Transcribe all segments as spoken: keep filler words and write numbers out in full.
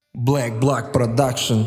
Black Block Production.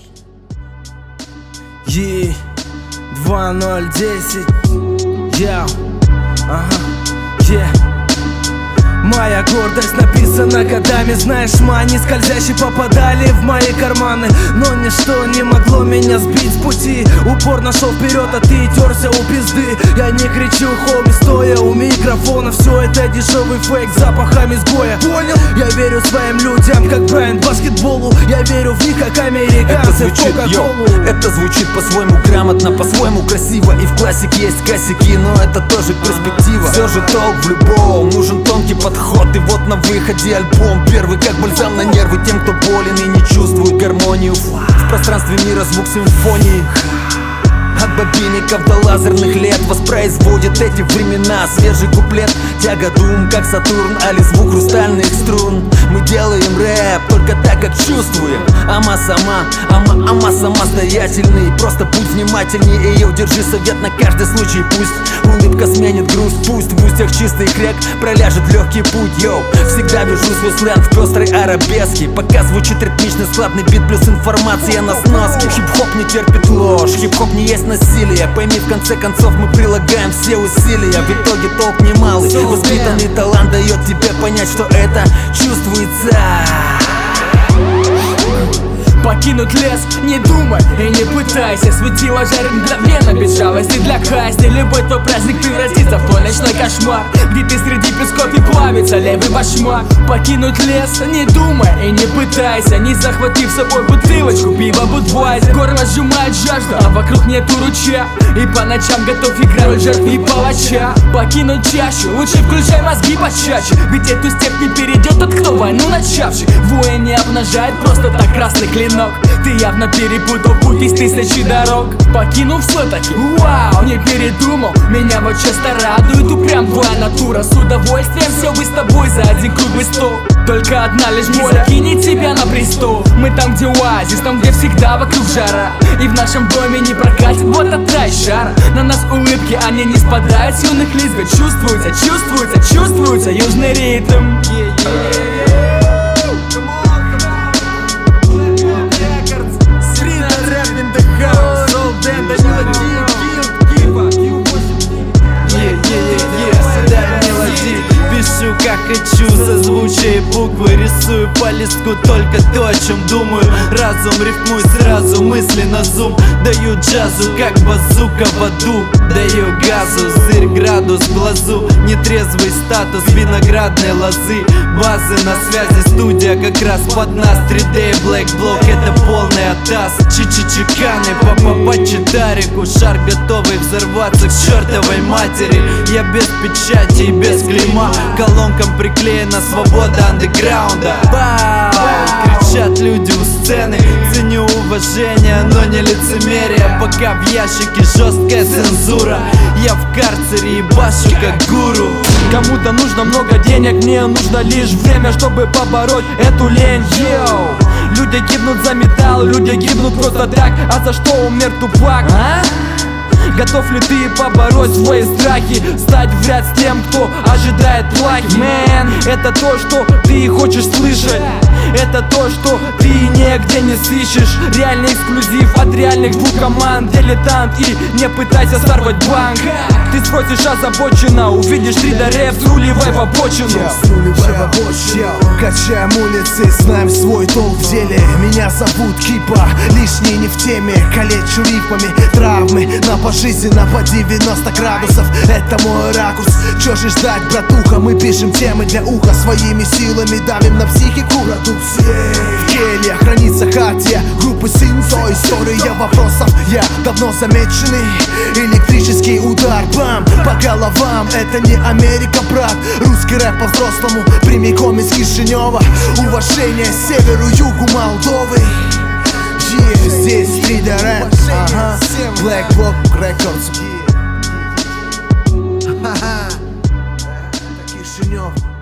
Е, два ноль десять. Яу, ага, е. Моя гордость написана годами. Знаешь, мани скользящие попадали в мои карманы, но ничто не могло меня сбить с пути. Упорно шел вперед, а ты терся у пизды. Я не кричу, хоми, стоя у микрофона. Все это дешевый фейк с запахами сбоя. Понял? Я верю своим людям, как Брайан баскетболу. Я верю в них, как американцы в Кока-Колу. Это звучит по-своему грамотно, по-своему красиво. И в классике есть косяки, но это тоже перспектива. Все же толк в любом, нужен тонкий подход. И вот на выходе альбом первый, как бальзам на нервы тем, кто болен и не чувствует гармонию. В пространстве мира звук симфонии. От бобинников до лазерных лет воспроизводит эти времена. Свежий куплет, тяга дум, как Сатурн, али звук хрустальных струн. Мы делаем рэп только так, как чувствуем. Ама сама, ама, ама самостоятельный. Просто будь внимательней, ее держи совет на каждый случай. Пусть улыбка сменит грусть, пусть в устьях чистых рек проляжет легкий путь. Йоу, всегда вяжу свой сленг в пестрой арабеске. Пока звучит ритмичный складный бит плюс информация на сноске. Хип-хоп не терпит ложь, хип-хоп не есть насилие. Пойми, в конце концов мы прилагаем все усилия. В итоге толк немалый. Воспитанный талант дает тебе понять, что это чувствуется. Покинуть лес, не думай и не пытайся. Светило жарит мгновенно, без жалости для казни. Любой твой праздник превратится в твой ночной кошмар, где ты среди песков и плавится левый башмак. Покинуть лес, не думай и не пытайся, не захватив с собой бутылочку пива Будвайзер. Горло сжимает жажда, а вокруг нету ручья, и по ночам готов играть роль жертвы и палача. Покинуть чащу, лучше включай мозги почаще, ведь эту степь не перейдет тот, кто войну начавший. Воин не обнажает просто так красный клинок. Ты явно перепутал путь из тысячи дорог. Покинув свой таки, вау, не передумал. Меня вот часто радует упрям твоя натура. С удовольствием сел бы с тобой за один круглый стол. Только одна лишь боль закинет тебя на престол. Мы там, где оазис, там, где всегда вокруг жара. И в нашем доме не прокатит вот оттая шара. На нас улыбки, они не спадают с юных лиц. Ведь чувствуется, чувствуется, чувствуется южный ритм. Пишу как хочу, созвучие буквы рисую по листку только то, о чем думаю. Разум рифмуй сразу, мысли на зум. Даю джазу, как базука в аду. Даю газу, зырь градус в глазу. Нетрезвый статус виноградной лозы. Базы на связи, студия как раз под нас. три дэ Black Block, это полный атас. Чичи-чиканы, папа по читарику. Шар готовый взорваться к чертовой матери. Я без печати и без клейма. Колонкам приклеена свобода андеграунда. Бау! Кричат люди у сцены. Ценю уважение, но не лицемерие. Пока в ящике жесткая цензура. Я в карцере и башу как гуру. Кому-то нужно много денег, мне нужно лишь время, чтобы побороть эту лень. Йоу! Люди гибнут за металл, люди гибнут просто так. А за что умер Тупак? А? Готов ли ты побороть свои страхи, стать в ряд с тем, кто ожидает плахи? Мэн, это то, что ты хочешь слышать. Это то, что ты нигде не сыщешь. Реальный эксклюзив от реальных двух команд. Дилетант и не пытайся сорвать банк. Ты спросишь озабоченно, увидишь три дэ рэп с рулевой в обочину. С рулевой в обочину. Качаем улицы, знаем свой толк в деле. Меня зовут Кипа, лишний не в теме. Калечу рифмами, травмы на пожизненно по девяносто градусов. Это мой ракурс, чё же ждать, братуха? Мы пишем темы для уха, своими силами давим на психику. В келье хранится хартия группы Синзо. История вопросов, я давно замеченный. Электрический удар, бам, по головам. Это не Америка, брат. Русский рэп по-взрослому, прямиком из Кишинева. Уважение северу, югу Молдовы. Yeah, здесь три дэ рэп, ага. Black Block Records. Кишинев.